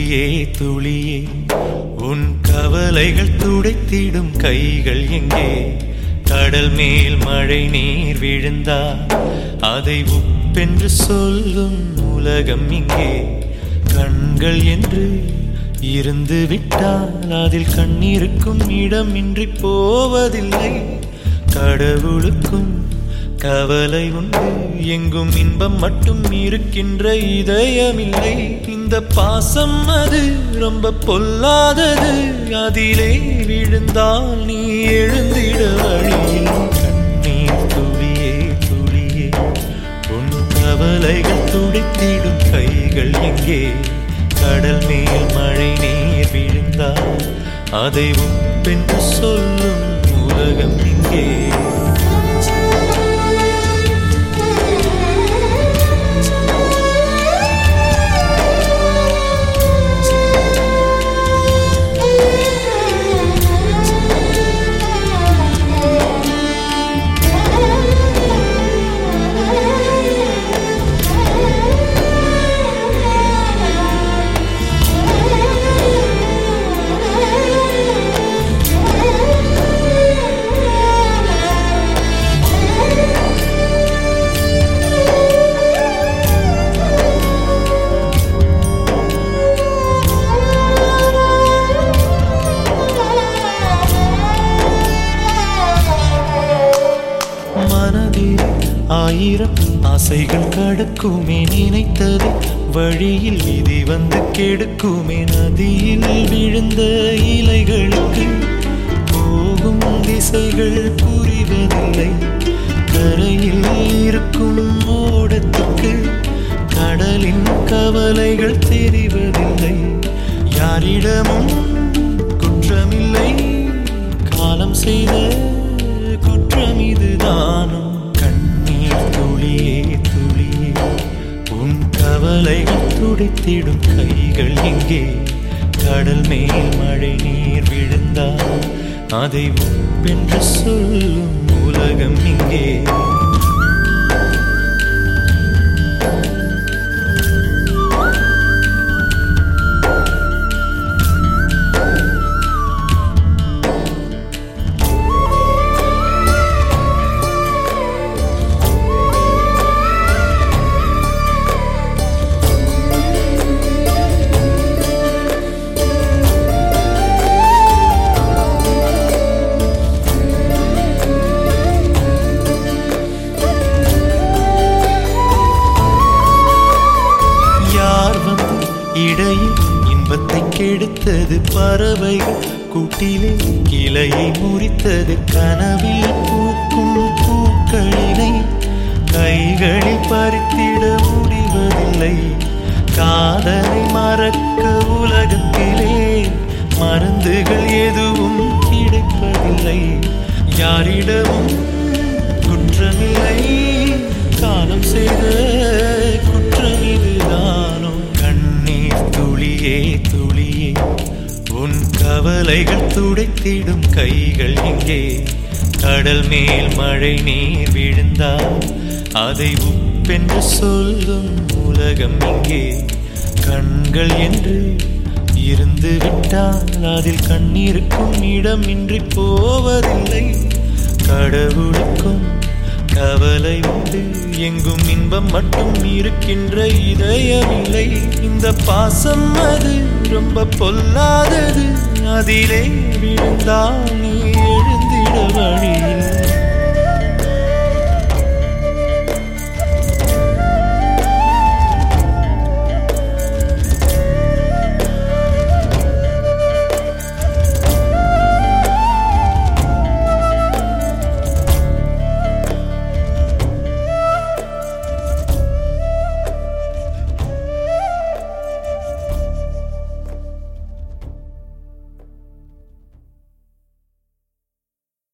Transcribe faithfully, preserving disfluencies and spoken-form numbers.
துளியே துளியே உன் கவலைகள் துடைத்திடும் கைகள் எங்கே? கடல் மேல் மழை நீர் விழுந்தா அதை உப்பென்று சொல்லும் உலகம் இங்கே. கண்கள் என்று இருந்து விட்டால் அதில் கண்ணீருக்கும் இடமின்றி போவதில்லை. கடவுளுக்கும் கவலை உண்டு, எங்கும் இன்பம் மட்டும் இருக்கின்ற இதயமில்லை. இந்த பாசம் அது ரொம்ப பொல்லாதது, அதிலே விழுந்தால் நீ எழுந்திட வழியில். கண்ணீர் துளியே துளியே உன் கவலைகள் துடைத்திடும் கைகள் எங்கே? கடல் மேல் மழை நீர் விழுந்தால் அதை உப்பென்று சொல்லும் உலகம் இங்கே. ஆயிரம் ஆசைகள் கடக்குமே, நினைத்தது வழியில் விதி வந்து கெடுக்குமே. நதியில் விழுந்த இலைகளுக்கு போகும் திசைகள் புரிவதில்லை. கரையில் இருக்கும் ஓடத்துக்கு கடலின் கவலைகள் தெரிவதில்லை. யாரிடமும் குற்றமில்லை, காலம் செய்த குற்றம் இதுதானும். துளியே துளியே உன் கவலைகள் துடைத்திடும் கைகள் எங்கே? கடல் மேல் மழை நீர் விழுந்தால் அதை உப்பென்று சொல்லும் உலகம் இங்கே. இடையில் இன்பத்தை கெடுத்தது பறவைகள், கூட்டிலே கிளையை முறித்தது. கனவில் பூக்கும் பூக்களினை கைகளில் பறித்திட முடிவதில்லை. காதலை மறக்க உலகத்திலே மருந்துகள் எதுவும் கிடைப்பதில்லை. யாரிடமும் குற்றமில்லை, காலம் செய்த குற்றம் இதுதானோ. துளியே துளியே உன் கவலைகள் துடைத்திடும் கைகள் எங்கே? கடல் மேல் மழை நீர் விழுந்தால் அதை உப்பென்று சொல்லும் உலகம் இங்கே. கண்கள் என்று இருந்து விட்டால் அதில் கண்ணீருக்கும் இடமின்றி போவதில்லை. கடவுளுக்கும் கவலை உண்டு, எங்கும் இன்பம் மட்டும் இருக்கின்ற இதயமில்லை. இந்த பாசம் அது ரொம்ப பொல்லாதது, அதிலே விழுந்தால் நீ எழுந்திட வழியில்.